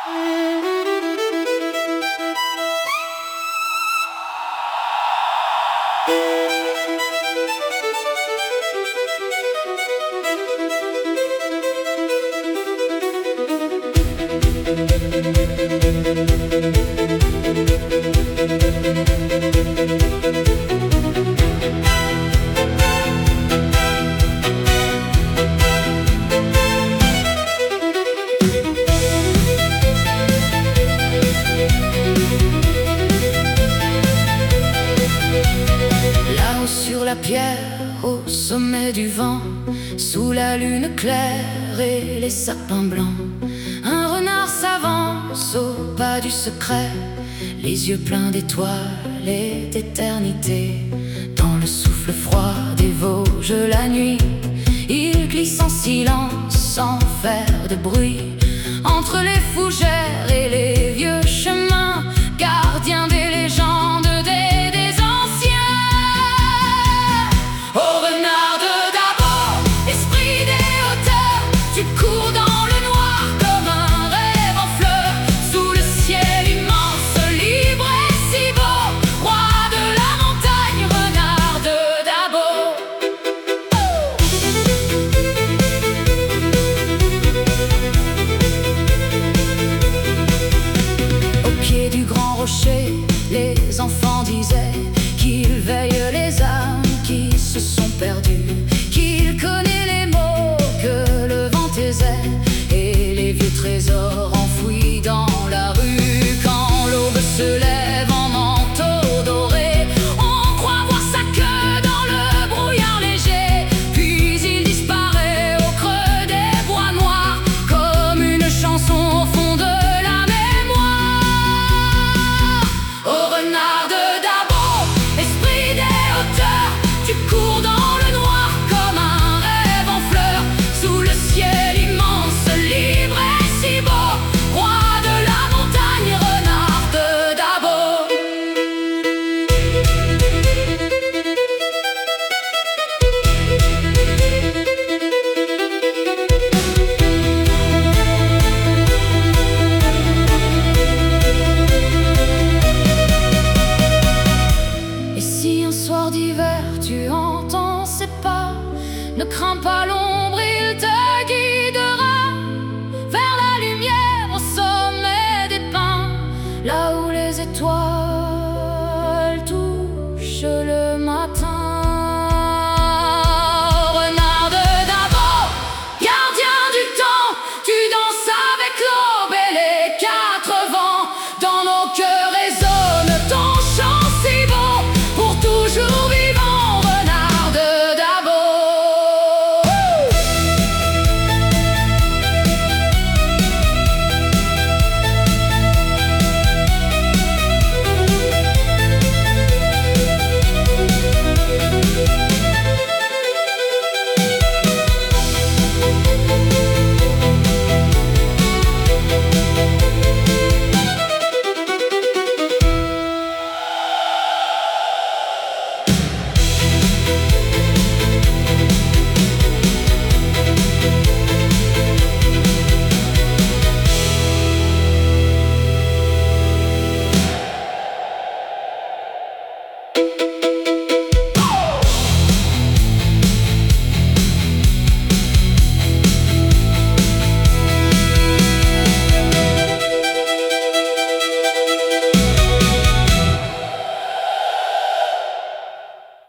Là-haut sur la pierre, au sommet du vent, sous la lune claire et les sapins blancs, un renard s'avance au pas du secret, les yeux pleins d'étoiles et d'éternité. Dans le souffle froid des Vosges la nuit, il glisse en silence sans faire de bruit, entre les fougères et les vieux chemins, gardien des légendes des anciens. Ô renard de Dabo, esprit des hauteurs, tu cours dans le noir comme un rêve en fleurs, sous le ciel immense, libre et si beau, roi de la montagne, renard de Dabo. Au pied du grand rocher, les enfants disaient qu'il veille les âmes qui se sont perdues, qu'il connaît les mots que le vent taisait et les vieux trésors